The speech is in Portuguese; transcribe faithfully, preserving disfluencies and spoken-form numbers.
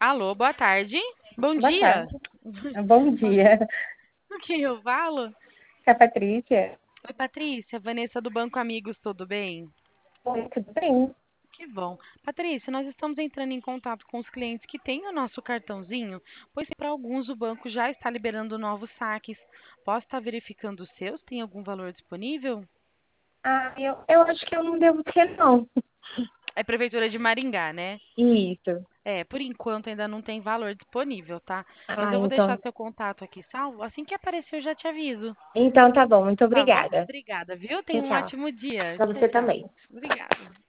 Alô, boa tarde. Bom Boa dia. tarde. Bom dia. Com quem eu falo? É a Patrícia? Oi, Patrícia, Vanessa do Banco Amigos, tudo bem? Oi, tudo bem? Que bom. Patrícia, nós estamos entrando em contato com os clientes que têm o nosso cartãozinho, pois para alguns o banco já está liberando novos saques. Posso estar verificando os seus? Tem algum valor disponível? Ah, eu, eu acho que eu não devo ter, não. É Prefeitura de Maringá, né? Isso. É, por enquanto ainda não tem valor disponível, tá? Mas Ah, eu vou deixar então. seu contato aqui salvo. Assim que aparecer, eu já te aviso. Então tá bom, muito Tá bom? obrigada. Obrigada, viu? Tenha Tchau, um tchau. ótimo dia. Pra Tchau, você tchau. também. Obrigada.